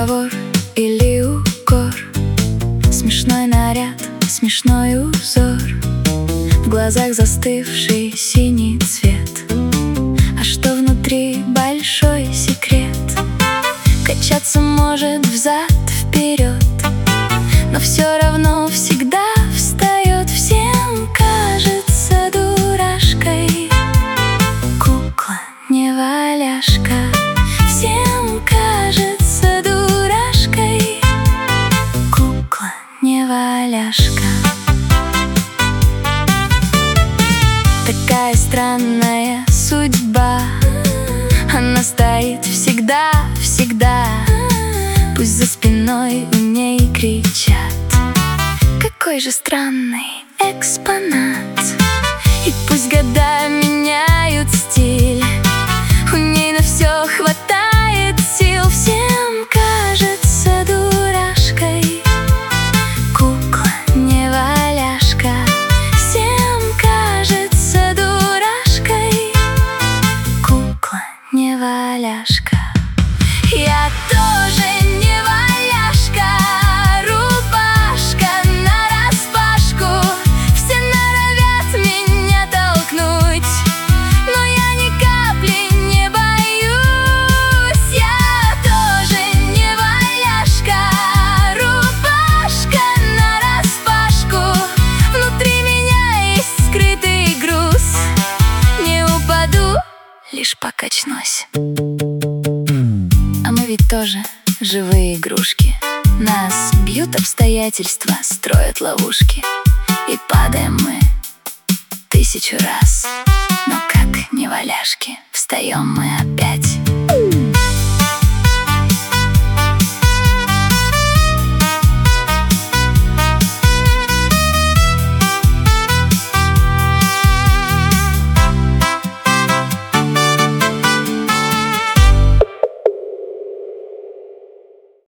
разговор или укор, смешной наряд, смешной узор, в глазах застывший синий цвет. А что внутри — большой секрет. Качаться может взад-вперед, но все равно всегда встает. Всем кажется дурашкой, кукла неваляшка. Всем кажется дурашкой, кукла неваляшка. Такая странная судьба, она стоит всегда, всегда. Пусть за спиной у ней кричат: какой же странный экспонат. И пусть года меняют стиль, у ней на все хватает сил. Всем кажется дурашкой, кукла неваляшка. Всем кажется дурашкой, кукла неваляшка. Я тоже неваляшка, рубашка нараспашку. Все норовят меня толкнуть, но я ни капли не боюсь. Я тоже неваляшка, рубашка нараспашку. Внутри меня есть скрытый груз, не упаду, лишь покачнусь. А мы ведь тоже живые игрушки. Нас бьют обстоятельства, строят ловушки, и падаем мы 1000 раз. Но как неваляшки, встаем мы опять.